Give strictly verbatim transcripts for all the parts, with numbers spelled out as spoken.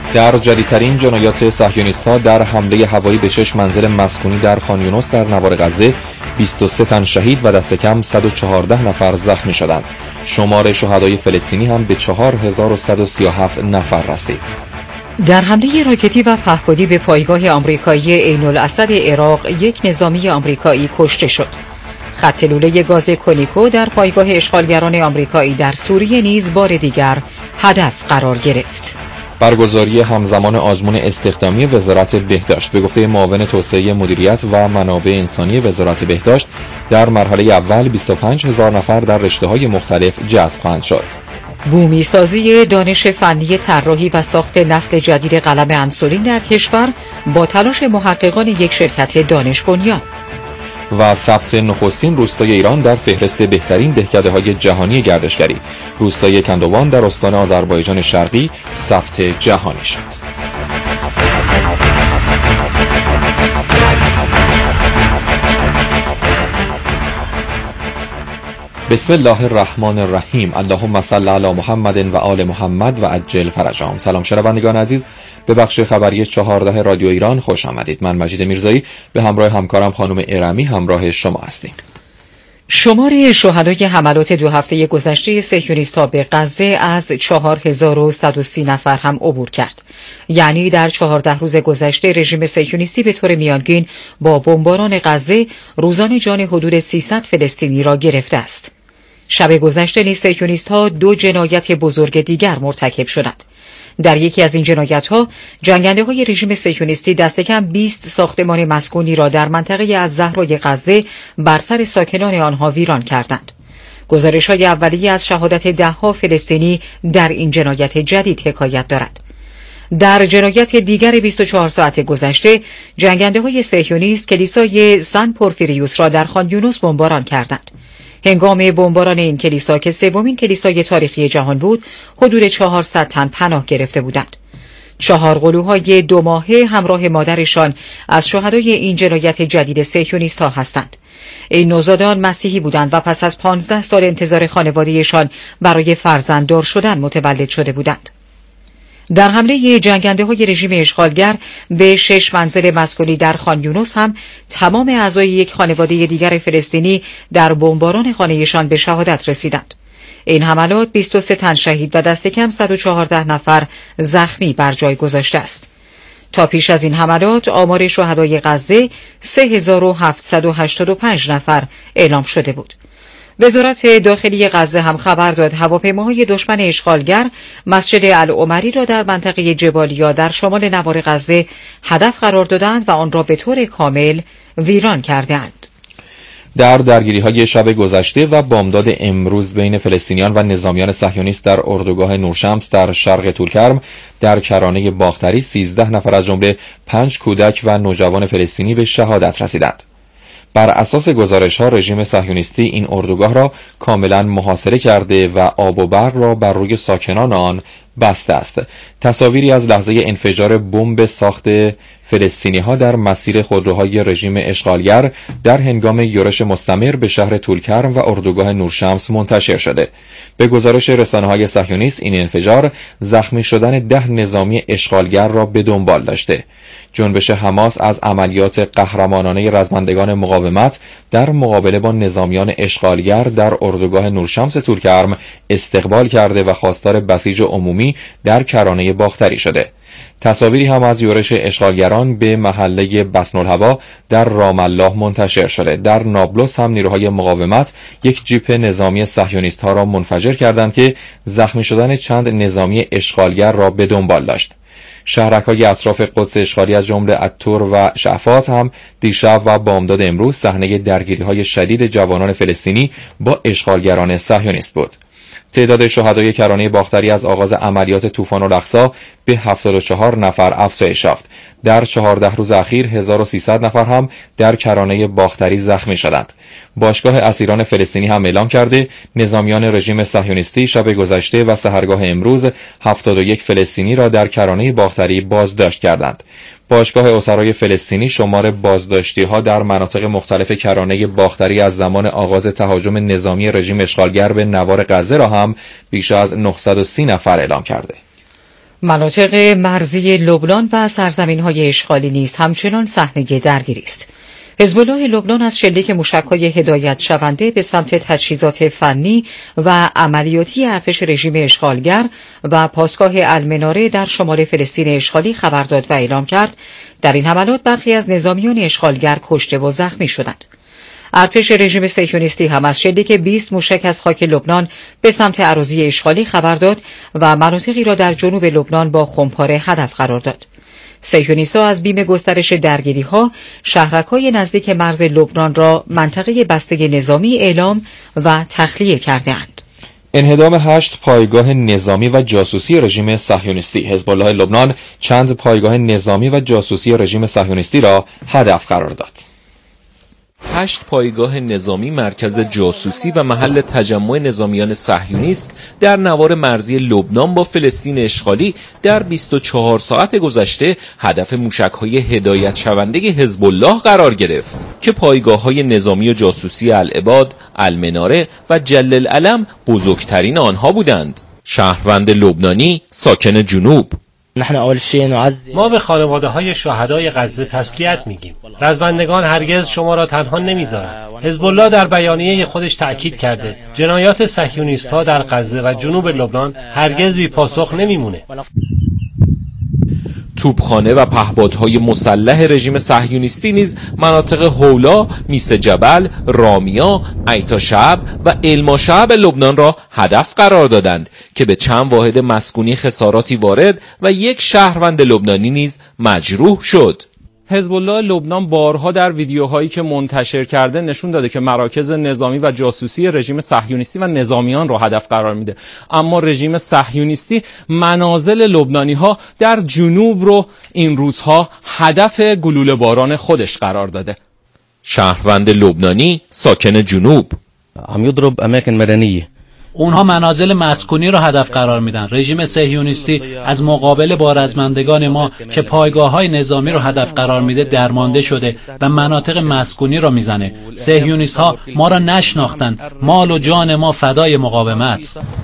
در جدیدترین جنایات صهیونیست‌ها در حمله هوایی به شش منزل مسکونی در خان یونس در نوار غزه، بیست و سه تن شهید و دست کم صد و چهارده نفر زخمی شدند. شمار شهدای فلسطینی هم به چهار هزار و صد و سی و هفت نفر رسید. در حمله راکتی و پهپادی به پایگاه آمریکایی عین الاسد عراق، یک نظامی آمریکایی کشته شد. خط لوله گاز کونیکو در پایگاه اشغالگران آمریکایی در سوریه نیز بار دیگر هدف قرار گرفت. برگزاری همزمان آزمون استخدامی وزارت بهداشت به گفته معاون توسعه مدیریت و منابع انسانی وزارت بهداشت، در مرحله اول بیست و پنج هزار نفر در رشته‌های مختلف جذب خواهند شد. بومی سازی دانش فنی طراحی و ساخت نسل جدید قلم انسولین در کشور با تلاش محققان یک شرکت دانش بنیان. و ثبت نخستین روستای ایران در فهرست بهترین دهکده‌های جهانی گردشگری. روستای کندوان در استان آذربایجان شرقی ثبت جهانی شد. بسم الله الرحمن الرحیم. اللهم صل علی محمد و آل محمد و عجل فرجهم. سلام شنوندگان عزیز، به بخش خبری چهارده رادیو ایران خوش آمدید. من مجید میرزایی به همراه همکارم خانم ارمی همراه شما هستیم. شمار شهدای حملات دو هفته گذشته صهیونیست‌ها به غزه از چهار هزار و صد و سی نفر هم عبور کرد. یعنی در چهارده روز گذشته رژیم صهیونیستی به طور میانگین با بمباران غزه روزانه جان حدود سیصد فلسطینی را گرفته است. شب گذشته نیز صهیونیست‌ها دو جنایت بزرگ دیگر مرتکب شدند. در یکی از این جنایت‌ها جنگنده‌های رژیم صهیونیستی دست کم بیست ساختمان مسکونی را در منطقه از زهرای غزه بر سر ساکنان آنها ویران کردند. گزارش‌های اولیه از شهادت ده‌ها فلسطینی در این جنایت جدید حکایت دارد. در جنایت دیگر بیست و چهار ساعت گذشته جنگنده‌های صهیونیست کلیسای سن پورفیریوس را در خان یونس بمباران کردند. هنگام بمباران این کلیسا که سومین کلیسای تاریخی جهان بود، حدود چهارصد تن پناه گرفته بودند. چهار قلوهای دو ماهه همراه مادرشان از شهدای این جنایت جدید صهیونیست‌ها هستند. این نوزادان مسیحی بودند و پس از پانزده سال انتظار خانواده‌شان برای فرزنددار شدن متولد شده بودند. در حمله جنگنده‌های رژیم اشغالگر به شش منزل مسکونی در خان یونس هم تمام اعضای یک خانواده دیگر فلسطینی در بمباران خانه‌شان به شهادت رسیدند. این حملات بیست و سه تن شهید و دست کم صد و چهارده نفر زخمی بر جای گذاشته است. تا پیش از این حملات آمار شهدای غزه سه هزار و هفتصد و هشتاد و پنج نفر اعلام شده بود. وزارت داخلی غزه هم خبر داد هواپیماهای دشمن اشغالگر مسجد العمری را در منطقه جبالیا در شمال نوار غزه هدف قرار دادند و آن را به طور کامل ویران کردند. در درگیری‌های شب گذشته و بامداد امروز بین فلسطینیان و نظامیان صهیونیست در اردوگاه نورشمس در شرق طولکرم در کرانه باختری سیزده نفر از جمله پنج کودک و نوجوان فلسطینی به شهادت رسیدند. بر اساس گزارش‌ها رژیم صهیونیستی این اردوگاه را کاملا محاصره کرده و آب و برق را بر روی ساکنان آن بسته است. تصاویری از لحظه انفجار بمب ساخت فلسطینی‌ها در مسیر خودروهای رژیم اشغالگر در هنگام یورش مستمر به شهر طولکرم و اردوگاه نورشمس منتشر شده. به گزارش رسانه‌های صهیونیست این انفجار زخمی شدن ده نظامی اشغالگر را به دنبال داشته. جنبش حماس از عملیات قهرمانانه رزمندگان مقاومت در مقابله با نظامیان اشغالگر در اردوگاه نورشمس طولکرم استقبال کرده و خواستار بسیج عمومی در کرانه باختری شده. تصاویری هم از یورش اشغالگران به محله بسن‌الهوا در رام الله منتشر شده. در نابلس هم نیروهای مقاومت یک جیپ نظامی صهیونیست‌ها را منفجر کردند که زخمی شدن چند نظامی اشغالگر را به دنبال داشت. شهرک‌های اطراف قدس اشغالی از جمله الطور و شعفات هم دیشب و بامداد امروز صحنه درگیری‌های شدید جوانان فلسطینی با اشغالگران صهیونیست بود. تعداد شهدای کرانه باختری از آغاز عملیات طوفان الاقصی به هفتاد و چهار نفر افزایش یافت. در چهارده روز اخیر هزار و سیصد نفر هم در کرانه باختری زخمی شدند. باشگاه اسیران فلسطینی هم اعلام کرده نظامیان رژیم صهیونیستی شب گذشته و سحرگاه امروز هفتاد و یک فلسطینی را در کرانه باختری بازداشت کردند. باشگاه اسرای فلسطینی شمار بازداشتی‌ها در مناطق مختلف کرانه باختری از زمان آغاز تهاجم نظامی رژیم اشغالگر به نوار غزه را هم بیش از نهصد و سی نفر اعلام کرده. مناطق مرزی لبنان و سرزمین‌های اشغالی نیز همچنان صحنه درگیری است. حزب الله لبنان از شلیک موشک‌های هدایت شونده به سمت تجهیزات فنی و عملیاتی ارتش رژیم اشغالگر و پاسگاه المناره در شمال فلسطین اشغالی خبر داد و اعلام کرد در این حملات برخی از نظامیان اشغالگر کشته و زخمی شدند. ارتش رژیم صهیونیستی هم از شلیک بیست موشک از خاک لبنان به سمت اراضی اشغالی خبر داد و مناطقی را در جنوب لبنان با خمپاره هدف قرار داد. صهیونیست‌ها از بیم گسترش درگیری‌ها شهرک‌های نزدیک مرز لبنان را منطقه بسته نظامی اعلام و تخلیه کرده‌اند. انهدام هشت پایگاه نظامی و جاسوسی رژیم صهیونیستی. حزب الله لبنان چند پایگاه نظامی و جاسوسی رژیم صهیونیستی را هدف قرار داد. هشت پایگاه نظامی، مرکز جاسوسی و محل تجمع نظامیان صهیونیست در نوار مرزی لبنان با فلسطین اشغالی در بیست و چهار ساعت گذشته هدف موشک‌های هدایت شونده حزب الله قرار گرفت که پایگاه‌های نظامی و جاسوسی العباد، المناره و جل العلم بزرگترین آنها بودند. شهروند لبنانی ساکن جنوب: ما به خانواده های شهدای غزه تسلیت میگیم. رزمندگان هرگز شما را تنها نمیذارند. حزب الله در بیانیه خودش تأکید کرده جنایات صهیونیست ها در غزه و جنوب لبنان هرگز بی پاسخ نمیمونه. توپخانه و پهپادهای مسلح رژیم صهیونیستی نیز مناطق هولا، میس جبل، رامیا، ایتا شعب و علما شعب لبنان را هدف قرار دادند که به چند واحد مسکونی خساراتی وارد و یک شهروند لبنانی نیز مجروح شد. حزب الله لبنان بارها در ویدیوهایی که منتشر کرده نشون داده که مراکز نظامی و جاسوسی رژیم صهیونیستی و نظامیان را هدف قرار میده، اما رژیم صهیونیستی منازل لبنانی‌ها در جنوب رو این روزها هدف گلوله باران خودش قرار داده. شهروند لبنانی ساکن جنوب: عم يضرب اماكن مدنيه. اونها منازل مسکونی را هدف قرار میدن. رژیم صهیونیستی از مقابله با رزمندگان ما که پایگاه‌های نظامی را هدف قرار میده درمانده شده و مناطق مسکونی را میزنه. صهیونیست‌ها ما را نشناختن. مال و جان ما فدای مقاومت.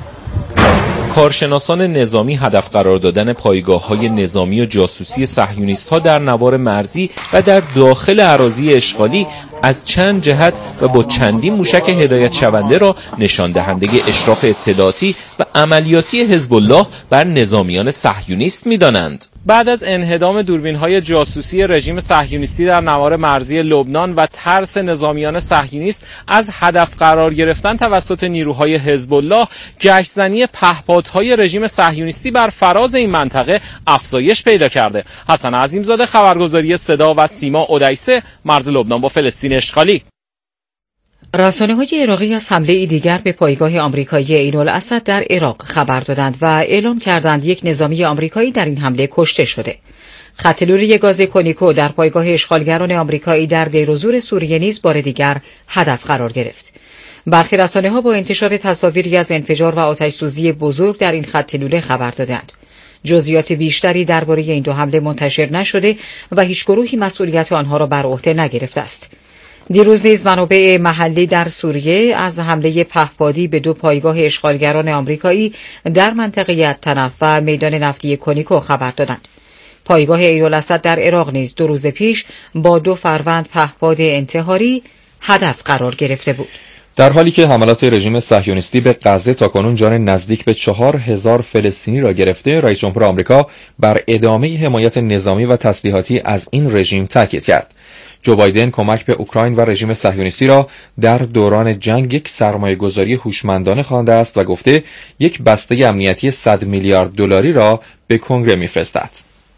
کارشناسان نظامی هدف قرار دادن پایگاه‌های نظامی و جاسوسی صهیونیست‌ها در نوار مرزی و در داخل اراضی اشغالی از چند جهت و با چندین موشک هدایت شونده را نشان دهنده اشراف اطلاعاتی و عملیاتی حزب الله بر نظامیان صهیونیست می‌دانند. بعد از انهدام دوربین‌های جاسوسی رژیم صهیونیستی در نوار مرزی لبنان و ترس نظامیان صهیونیست از هدف قرار گرفتن توسط نیروهای حزب الله، گشت‌زنی پهپادهای رژیم صهیونیستی بر فراز این منطقه افزایش پیدا کرده. حسن عظیمزاده، خبرگزاری صدا و سیما، اودیسه، مرز لبنان با فلسطین اشغالی. رسانه‌های عراقی از حمله دیگر به پایگاه آمریکایی عین‌الاسد در عراق خبر دادند و اعلام کردند یک نظامی آمریکایی در این حمله کشته شده. خط لوله گاز کونیکو در پایگاه اشغالگران آمریکایی در دیر و زور سوریه نیز بار دیگر هدف قرار گرفت. برخی رسانه‌ها با انتشار تصاویری از انفجار و آتش‌سوزی بزرگ در این خط لوله خبر دادند. جزئیات بیشتری درباره این دو حمله منتشر نشده و هیچ گروهی مسئولیت آنها را بر عهده نگرفته است. دیروز نیز منابع محلی در سوریه از حمله پهپادی به دو پایگاه اشغالگران آمریکایی در منطقه الطنف و میدان نفتی کونیکو خبر دادند. پایگاه عین‌الاسد در عراق نیز دو روز پیش با دو فروند پهپاد انتحاری هدف قرار گرفته بود. در حالی که حملات رژیم صهیونیستی به غزه تاکنون جان نزدیک به چهار هزار فلسطینی را گرفته، رئیس جمهور آمریکا بر ادامه حمایت نظامی و تسلیحاتی از این رژیم تاکید کرد. جو بایدن کمک به اوکراین و رژیم صهیونیستی را در دوران جنگ یک سرمایه‌گذاری هوشمندانه خوانده است و گفته یک بسته امنیتی صد میلیارد دلاری را به کنگره می‌فرستد.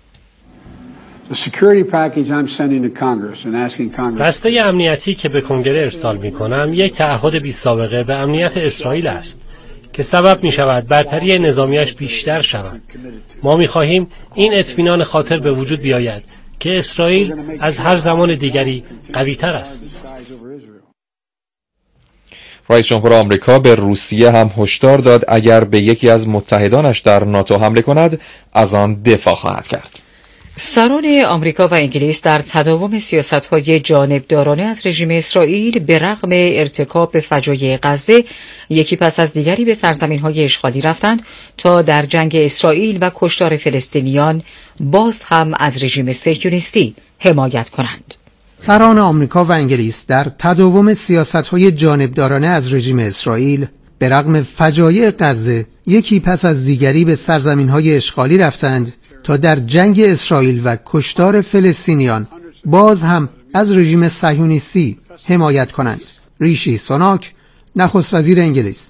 بسته امنیتی که به کنگره ارسال می‌کنم یک تعهد بی سابقه به امنیت اسرائیل است که سبب می‌شود برتری نظامیش بیشتر شود. ما می‌خواهیم این اطمینان خاطر به وجود بیاید که اسرائیل از هر زمان دیگری قوی‌تر است. رئیس جمهور آمریکا به روسیه هم هشدار داد اگر به یکی از متحدانش در ناتو حمله کند از آن دفاع خواهد کرد. سران آمریکا و انگلیس در تداوم سیاست‌های جانبدارانه از رژیم اسرائیل به رغم ارتکاب فجایع غزه یکی پس از دیگری به سرزمین‌های اشغالی رفتند تا در جنگ اسرائیل و کشتار فلسطینیان باز هم از رژیم صهیونیستی حمایت کنند. سران آمریکا و انگلیس در تداوم سیاست‌های جانبدارانه از رژیم اسرائیل به رغم فجایع غزه یکی پس از دیگری به سرزمین‌های اشغالی رفتند تا در جنگ اسرائیل و کشتار فلسطینیان باز هم از رژیم صهیونیستی حمایت کنند. ریشی سوناک، نخست وزیر انگلیس: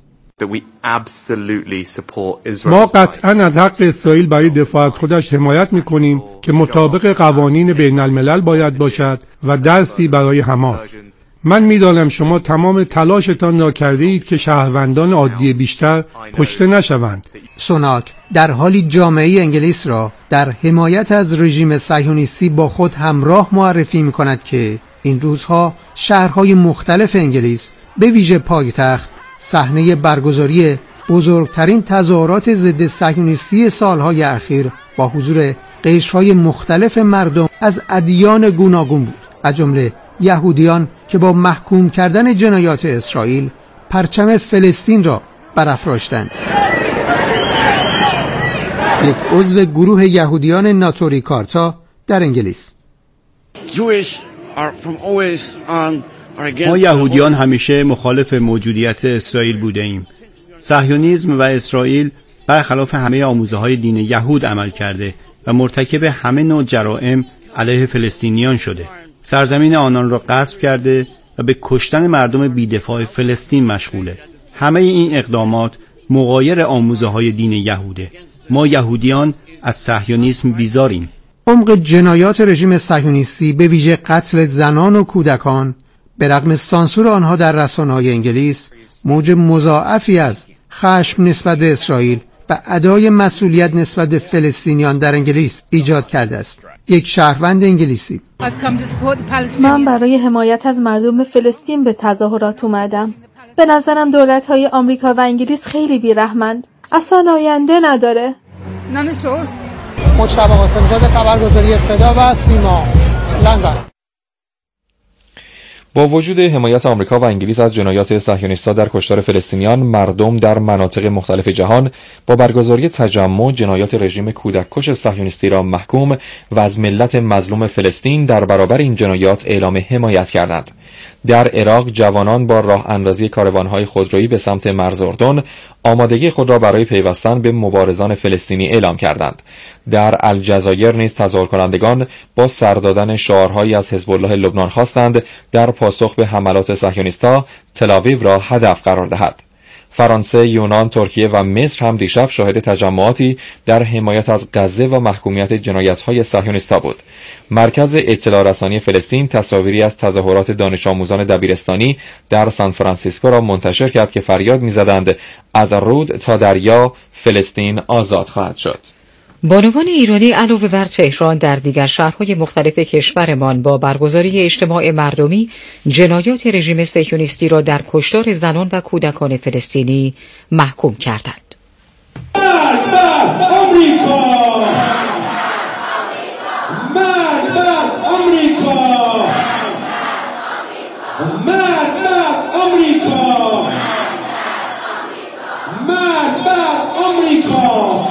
ما قطعاً از حق اسرائیل برای دفاع از خودش حمایت می‌کنیم که مطابق قوانین بین الملل باید باشد و درسی برای حماس. من می‌دانم شما تمام تلاشتان را کرده اید که شهروندان عادی بیشتر کشته نشوند. سوناک در حالی جامعه انگلیس را در حمایت از رژیم صهیونیستی با خود همراه معرفی می‌کند که این روزها شهرهای مختلف انگلیس به ویژه پایتخت صحنه برگزاری بزرگترین تظاهرات ضد صهیونیستی سالهای اخیر با حضور قشرهای مختلف مردم از ادیان گوناگون بود، از جمله یهودیان که با محکوم کردن جنایات اسرائیل پرچم فلسطین را برافراشتند. یک عضو گروه یهودیان ناتوری کارتا در انگلیس: ما یهودیان همیشه مخالف موجودیت اسرائیل بوده ایم. صهیونیسم و اسرائیل برخلاف همه آموزه‌های دین یهود عمل کرده و مرتکب همه نوع جرائم علیه فلسطینیان شده. سرزمین آنان را غصب کرده و به کشتن مردم بی‌دفاع فلسطین مشغوله. همه این اقدامات مغایر آموزه‌های دین یهوده. ما یهودیان از صهیونیسم بیزاریم. عمق جنایات رژیم صهیونیستی به ویژه قتل زنان و کودکان به رغم سانسور آنها در رسانه‌های انگلیس موج مضاعفی از خشم نسبت به اسرائیل و ادای مسئولیت نسبت به فلسطینیان در انگلیس ایجاد کرده است. یک شهروند انگلیسی: من برای حمایت از مردم فلسطین به تظاهرات اومدم. به نظرم دولت‌های آمریکا و انگلیس خیلی بی‌رحمند. اصلا آینده نداره. مجتبی قاسم‌زاده، خبرگزاری صدا و سیما، لندن. با وجود حمایت آمریکا و انگلیس از جنایات صهیونیست‌ها در کشتار فلسطینیان، مردم در مناطق مختلف جهان با برگزاری تجمع جنایات رژیم کودککش صهیونیستی را محکوم و از ملت مظلوم فلسطین در برابر این جنایات اعلام حمایت کردند. در عراق جوانان با راه اندازی کاروان‌های خودرویی به سمت مرز اردن آمادگی خود را برای پیوستن به مبارزان فلسطینی اعلام کردند. در الجزایر نیز تظاهر کنندگان با سر دادن شعارهایی از حزب الله لبنان خواستند در پاسخ به حملات صهیونیست‌ها تل‌آویو را هدف قرار دهد. فرانسه، یونان، ترکیه و مصر هم دیشب شاهد تجمعاتی در حمایت از غزه و محکومیت جنایت‌های صهیونیست‌ها بود. مرکز اطلاع رسانی فلسطین تصاویری از تظاهرات دانش آموزان دبیرستانی در سان فرانسیسکو را منتشر کرد که فریاد می‌زدند از رود تا دریا فلسطین آزاد خواهد شد. بانوان ایرانی علاوه بر تهران در دیگر شهرهای مختلف کشورمان با برگزاری اجتماع مردمی جنایات رژیم صهیونیستی را در کشتار زنان و کودکان فلسطینی محکوم کردند. مرگ بر آمریکا! مرگ بر آمریکا! مرگ بر آمریکا! مرگ بر آمریکا!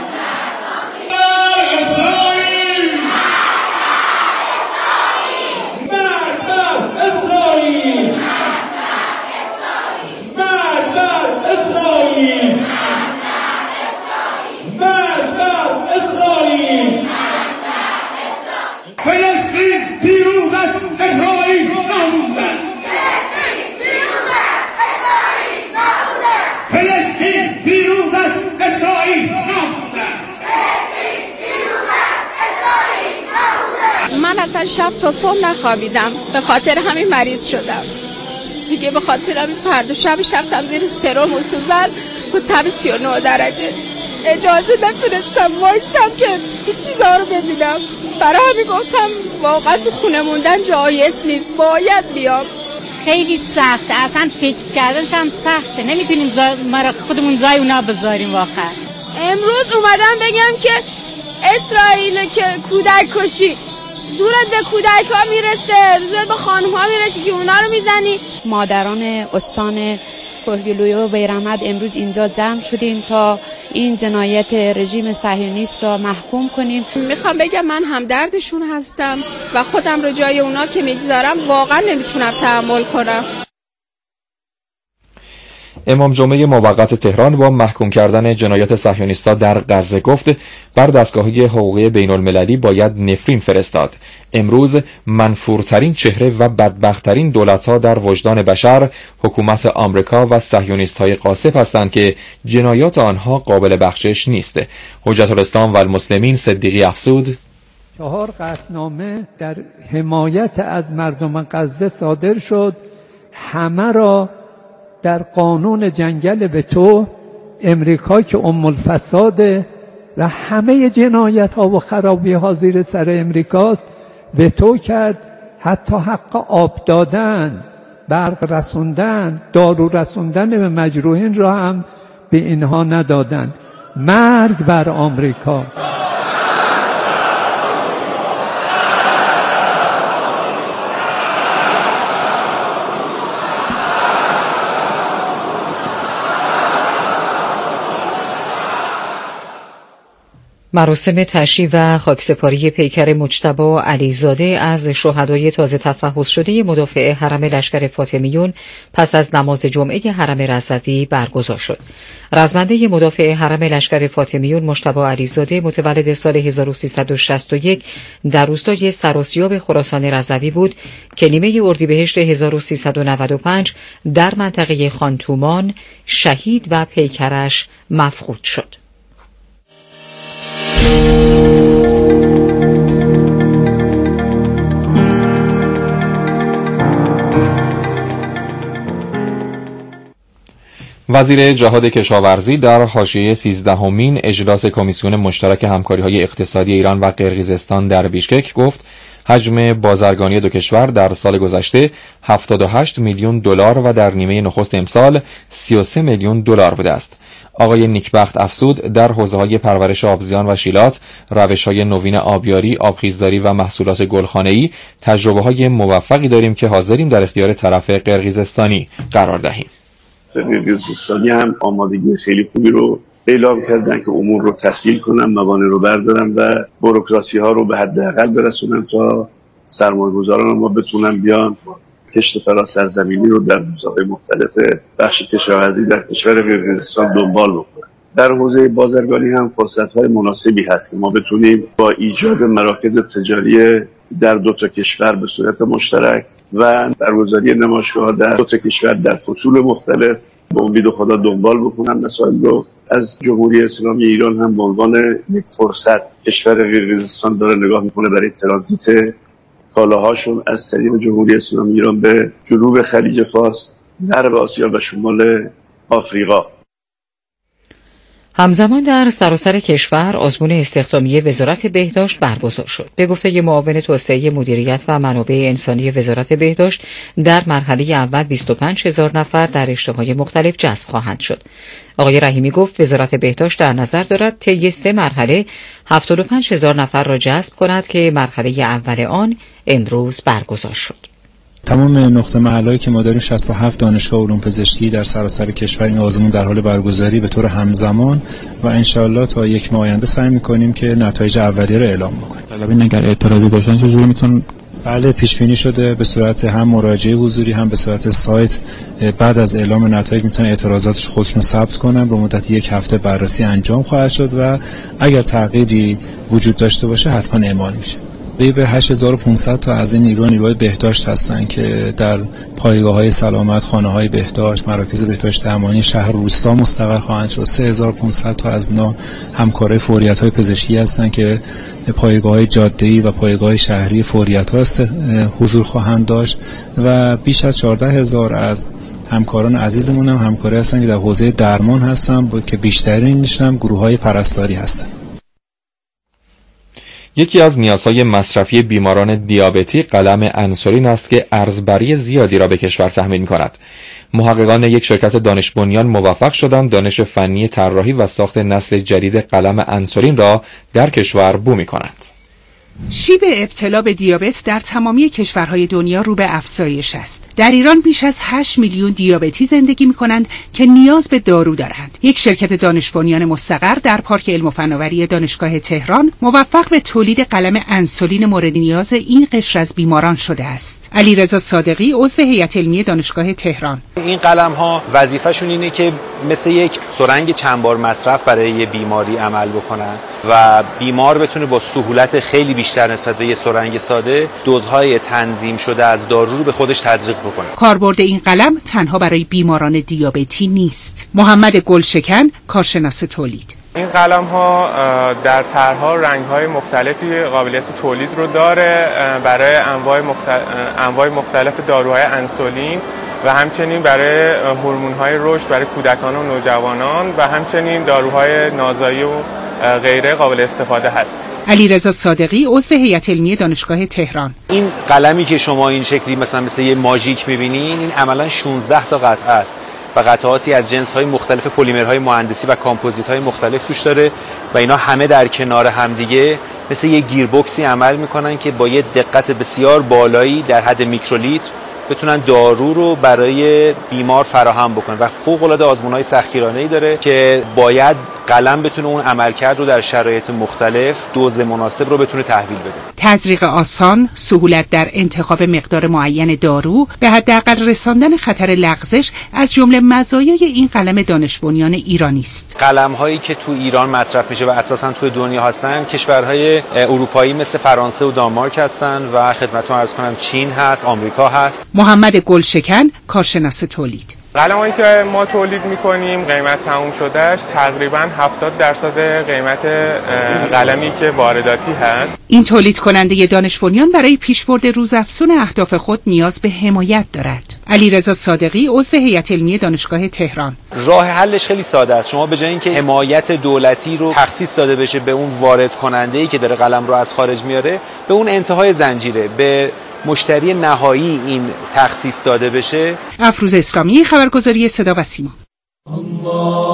اصلا شب تا صبح نخوابیدم، به خاطر همین مریض شدم دیگه. به خاطر همین فردا شبش رفتم زیر سرم و سوزن و تب سی و نه درجه. اجازه نتونستم وایسم که این چیزها رو ببینم. برای همین گفتم واقعا تو خونه موندن جایز نیست، باید بیام. خیلی سخته، اصلا فکر کردنش هم سخته، نمیتونیم زا... ما را خودمون زای اونا بذاریم. واقعا امروز اومدم بگم که اسرائیل که کودک کشی زورت به کودک ها میرسه، زورت به خانم ها میرسه که اونا رو میزنی. مادران استان کوهگیلویه و بیرحمت امروز اینجا جمع شدیم تا این جنایت رژیم صهیونیست را محکوم کنیم. میخوام بگم من همدردشون هستم و خودم رو جای اونا که میگذارم واقعا نمیتونم تحمل کنم. امام جمعه موقت تهران با محکوم کردن جنایات صهیونیست‌ها در غزه گفت بر دستگاه‌های حقوقی بین‌المللی باید نفرین فرستاد. امروز منفورترین چهره و بدبختترین دولت‌ها در وجدان بشر حکومت آمریکا و صهیونیست‌های غاصب هستند که جنایات آنها قابل بخشش نیست. حجت الاسلام و المسلمین صدیقی افزود: چهار قطعنامه در حمایت از مردم غزه صادر شد، همه را در قانون جنگل وتو امریکا که ام الفساده و همه جنایت ها و خرابی ها زیر سر امریکاست وتو کرد. حتی حق آب دادن، برق رسوندن، دارو رسوندن به مجروحین را هم به اینها ندادن. مرگ بر آمریکا. مراسم تشییع و خاکسپاری پیکر مجتبی علیزاده از شهدای تازه تفحص شده مدافع حرم لشکر فاطمیون پس از نماز جمعه حرم رضوی برگزار شد. رزمنده مدافع حرم لشکر فاطمیون مجتبی علیزاده متولد سال هزار و سیصد و شصت و یک در روستای سراسیاب خراسان رضوی بود که نیمه اردیبهشت هزار و سیصد و نود و پنج در منطقه خانتومان شهید و پیکرش مفقود شد. وزیر جهاد کشاورزی در حاشیه سیزدهمین اجلاس کمیسیون مشترک همکاری‌های اقتصادی ایران و قرقیزستان در بیشکک گفت حجم بازرگانی دو کشور در سال گذشته هفتاد و هشت میلیون دلار و در نیمه نخست امسال سی و سه میلیون دلار بوده است. آقای نیکبخت افزود در حوزه‌های پرورش آبزیان و شیلات، روش‌های نوین آبیاری، آبخیزداری و محصولات گلخانه‌ای تجربه‌های موفقی داریم که حاضریم در اختیار طرف قرقیزستانی قرار دهیم. قرقیزستانی هم آمادگی خیلی خوبی رو اعلام کردن که امور رو تسهیل کنن، موانع رو بردارن و بوروکراسی ها رو به حداقل برسونن تا سرمایه‌گذاران ما بتونن بیان کشت فراز سرزمینی رو در حوزه‌های مختلف بخش کشاورزی در کشور قرقیزستان دنبال بکنن. در حوزه بازرگانی هم فرصت‌های مناسبی هست که ما بتونیم با ایجاد مراکز تجاری در دو تا کشور به صورت مشترک و برگزاری نمایشگاه‌ها در دو تا کشور در فصول مختلف به امید خدا دنبال بکنن مسائل رو. از جمهوری اسلامی ایران هم به عنوان یک فرصت کشور قرقیزستان داره نگاه میکنه برای ترانزیت کالاهاشون از طریق جمهوری اسلامی ایران به جنوب خلیج فارس، غرب آسیا و شمال آفریقا. همزمان در سراسر کشور آزمون استخدامی وزارت بهداشت برگزار شد. به گفته معاون توسعه مدیریت و منابع انسانی وزارت بهداشت در مرحله اول بیست و پنج هزار نفر در رشته‌های مختلف جذب خواهند شد. آقای رحیمی گفت وزارت بهداشت در نظر دارد طی سه مرحله هفتاد و پنج هزار نفر را جذب کند که مرحله اول آن امروز برگزار شد. تمام نقطه محلهایی که ما داریم شصت و هفت دانشگاه علوم پزشکی در سراسر کشور این آزمون در حال برگزاری به طور همزمان و انشالله تا یک ماه آینده سعی می‌کنیم که نتایج اولیه رو اعلام بکنیم. طلبین اگر اعتراضی داشتن چجوری میتونن؟ بله، پیش بینی شده به صورت هم مراجعه حضوری هم به صورت سایت بعد از اعلام نتایج میتونن اعتراضاتش خودشون ثبت کنن. به مدت یک هفته بررسی انجام خواهد شد و اگر تغییری وجود داشته باشه حتما اعمال میشه. به هشت هزار و پانصد تا از این نیروهای نیروهای بهداشت هستن که در پایگاه‌های سلامت، خانه‌های بهداشت، مراکز بهداشت درمانی شهر و روستا مستقر خواهند شد. سه هزار و پانصد تا از اینا همکارای فوریت‌های پزشکی هستن که پایگاه‌های جاده‌ای و پایگاه‌های شهری فوریت‌ها حضور خواهند داشت و بیش از چهارده هزار از همکاران عزیزمون هم همکاری هستن که در حوزه درمان هستن که بیشترینش هم گروه‌های پرستاری هستن. یکی از نیازهای مصرفی بیماران دیابتی قلم انسولین است که ارزبری زیادی را به کشور تحمیل می‌کند. محققان یک شرکت دانش بنیان موفق شدند دانش فنی طراحی و ساخت نسل جدید قلم انسولین را در کشور بومی کنند. شیب ابتلا به دیابت در تمامی کشورهای دنیا رو به افزایش است. در ایران بیش از هشت میلیون دیابتی زندگی می‌کنند که نیاز به دارو دارند. یک شرکت دانش بنیان مستقر در پارک علم و فناوری دانشگاه تهران موفق به تولید قلم انسولین مورد نیاز این قشر از بیماران شده است. علیرضا صادقی عضو هیئت علمی دانشگاه تهران: این قلم‌ها وظیفه‌شون اینه که مثل یک سرنگ چند بار مصرف برای یه بیماری عمل بکنن و بیمار بتونه با سهولت خیلی بیشتر نسبت به یه سرنگ ساده دوزهای تنظیم شده از دارو رو به خودش تزریق بکنه. کاربرد این قلم تنها برای بیماران دیابتی نیست. محمد گلشکن، کارشناس تولید: این قلم ها در طرح‌ها رنگ‌های مختلفی قابلیت تولید رو داره برای انواع مختلف انواع مختلف داروهای انسولین و همچنین برای هورمون‌های رشد برای کودکان و نوجوانان و همچنین داروهای نازایی و غیره قابل استفاده هست. علیرضا صادقی عضو هیئت علمی دانشگاه تهران: این قلمی که شما این شکلی مثلا مثل یه ماژیک می‌بینین این عملاً شانزده تا قطعه است و قطعاتی از جنس‌های مختلف پلیمرهای مهندسی و کامپوزیت‌های مختلف توش داره و اینا همه در کنار همدیگه مثل یه گیربکسی عمل می‌کنن که با یه دقت بسیار بالایی در حد میکرولیتر بتونن دارو رو برای بیمار فراهم بکنن و فوق‌العاده آزمون‌های سختگیرانه‌ای داره که باید قلم بتونه اون عملکرد رو در شرایط مختلف دوز مناسب رو بتونه تحویل بده. تزریق آسان، سهولت در انتخاب مقدار معین دارو، به حداقل رساندن خطر لغزش از جمله مزایای این قلم دانش بنیان ایرانی است. قلم‌هایی که تو ایران مصرف میشه و اساساً تو دنیا هستن کشورهای اروپایی مثل فرانسه و دانمارک هستن و خدمتتون عرض کنم چین هست، آمریکا هست. محمد گلشکن، کارشناس تولید: قلمایی که ما تولید می‌کنیم قیمت تموم شدهش تقریباً هفتاد درصد قیمت قلمی که وارداتی هست. این تولید کننده دانش بنیان برای پیشبرد روزافزون اهداف خود نیاز به حمایت دارد. علیرضا صادقی عضو هیئت علمی دانشگاه تهران: راه حلش خیلی ساده است. شما به جای اینکه حمایت دولتی رو تخصیص داده بشه به اون وارد کننده‌ای که داره قلم رو از خارج میاره، به اون انتهای زنجیره، به مشتری نهایی این تخصیص داده بشه. افروز اسلامی، خبرگزاری صدا و سیما. الله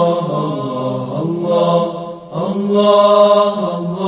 الله الله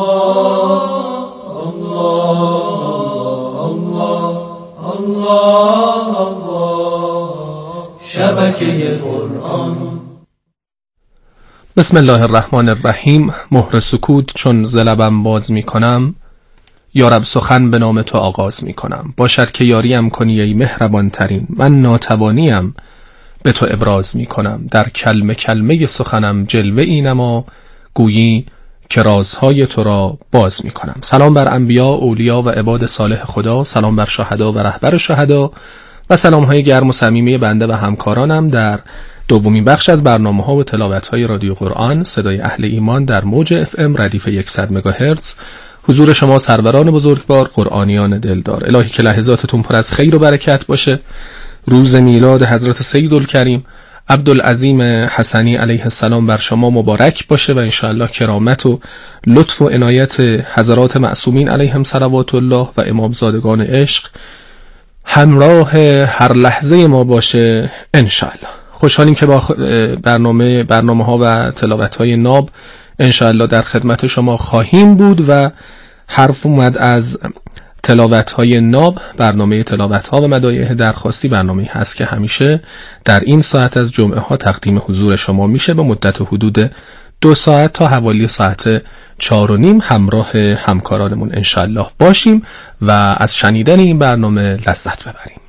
الله الله الله الله شبکه قرآن. بسم الله الرحمن الرحیم. مهر سکوت چون ز لبم باز می کنم، یارب سخن به نام تو آغاز می کنم. باشد که یاریم کنی ای مهربان ترین، من ناتوانیم به تو ابراز می کنم. در کلمه کلمه سخنم جلوه ای نما، گویی که رازهای تو را باز می کنم. سلام بر انبیا، اولیا و عباد صالح خدا، سلام بر شهدا و رهبر شهدا و سلام های گرم و صمیمی بنده و همکارانم در دومین بخش از برنامه‌ها و تلاوت‌های رادیو قرآن صدای اهل ایمان در موج اف ام ردیف صد مگاهرتز. حضور شما سروران بزرگوار، قرآنیان دلدار. الهی که لحظاتتون پر از خیر و برکت باشه. روز میلاد حضرت سیدالکریم عبدالعظیم حسنی علیه السلام بر شما مبارک باشه و انشاءالله کرامت و لطف و عنایت حضرات معصومین علیهم صلوات الله و امامزادگان عشق همراه هر لحظه ما باشه انشاءالله. خوشحالیم که با برنامه برنامه ها و تلاوت های ناب انشاءالله در خدمت شما خواهیم بود و حرف اومد از تلاوت های ناب. برنامه تلاوت ها و مدایح درخواستی برنامه هست که همیشه در این ساعت از جمعه ها تقدیم حضور شما میشه به مدت حدود دو ساعت تا حوالی ساعت چار و نیم همراه همکارانمون انشاءالله باشیم و از شنیدن این برنامه لذت ببریم.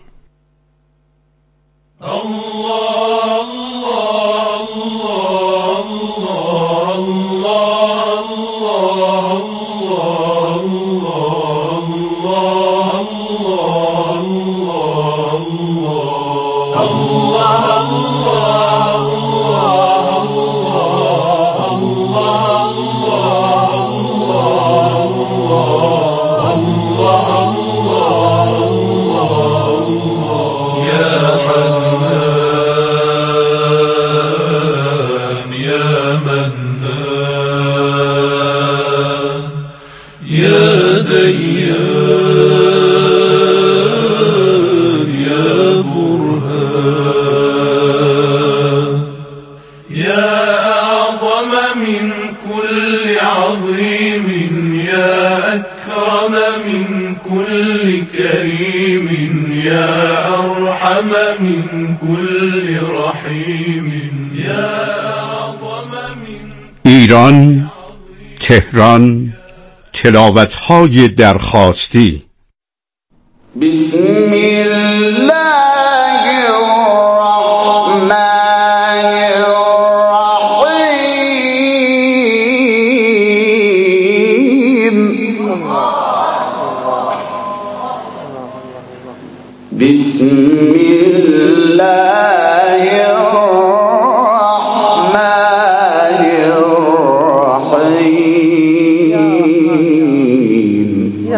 كل رحيم يا أعظم من ایران، تهران، تلاوت‌های درخواستی. بسم الله الرحمن الرحیم بسم الله الرحمن الرحیم.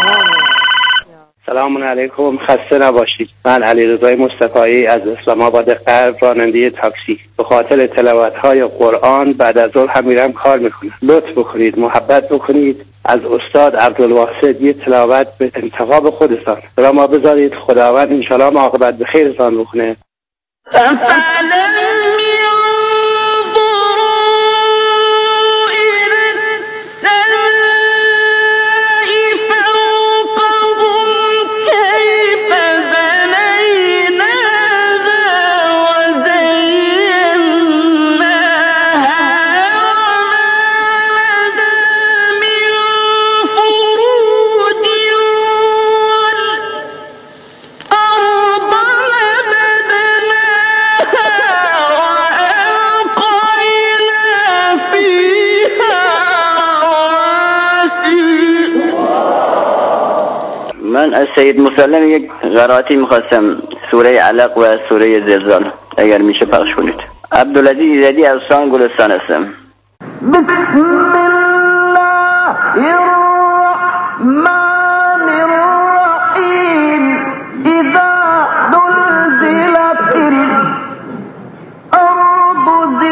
سلام علیکم، خسته نباشید. من علیرضا مصطفی از اسلام آباد غرب، راننده تاکسی. به خاطر تلاوت‌های قرآن بعد از ظهر هم میرم کار میکنم. لطف بکنید، محبت بکنید، از استاد عبدالواسط یه تلاوت به انتخاب خودتان برای ما بذارید. خداوند انشاءالله عاقبت به خیرتان بکنه. من از سید مسلم یک قرائتی میخواستم، سوره علق و سوره زلزال، اگر میشه پخش کنید. عبدالعزیز ایزدی از استان گلستان هستم. بسم الله الرحمن الرحیم اذا زلزلت الارض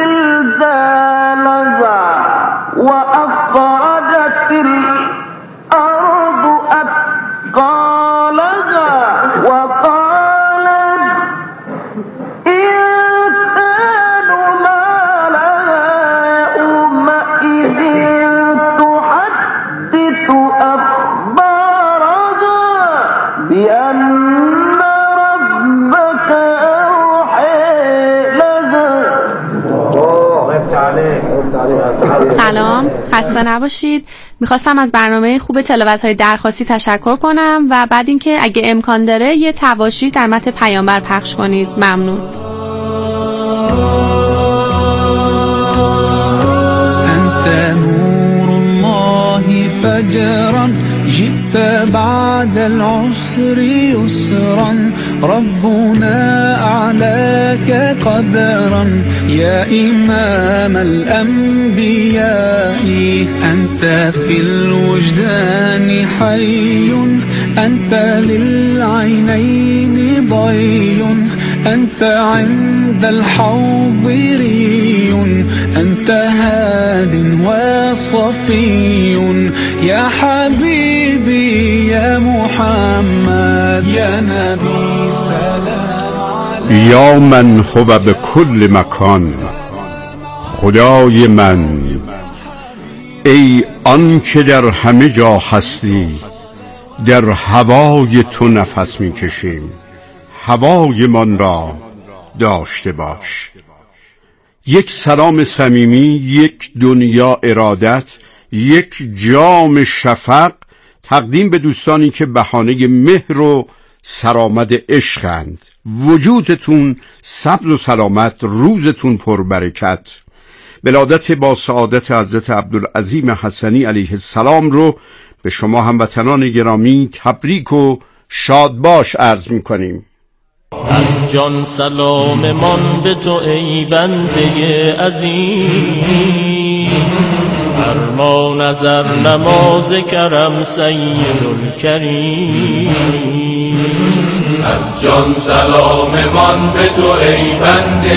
زلزالها و اخرجت الارض اثقالها وقال الانسان ما لها يومئذ تحدث اخبارها بان ربك اوحى لها. سلام، خسته نباشید. میخواستم از برنامه خوب تلاوت‌های درخواستی تشکر کنم و بعد اینکه اگه امکان داره یه تواشیح در متن پیامبر پخش کنید. ممنون. انت نور الله فجرا جئت بعد العسر يسرا ربنا أعلاك قدرا يا إمام الأنبياء أنت في الوجدان حي أنت للعينين ضي أنت عند الحوض ري أنت هاد وصفي يا حبيبي يا محمد يا نبي سلام یا من هو به کل مکان، خدای من ای آن که در همه جا هستی، در هوای تو نفس می کشیم، هوای من را داشته باش. یک سلام صمیمی، یک دنیا ارادت، یک جام شفق تقدیم به دوستانی که بهانه مهر و سرآمد عشقند. وجودتون سبز و سلامت، روزتون پربرکت. ولادت با سعادت حضرت عبدالعظیم حسنی علیه السلام رو به شما هموطنان گرامی تبریک و شادباش عرض می‌کنیم. از جان سلام من به تو ای بنده عزیز، ما نظر نماز کرم سید الکریم. از جان سلام من به تو ای بنده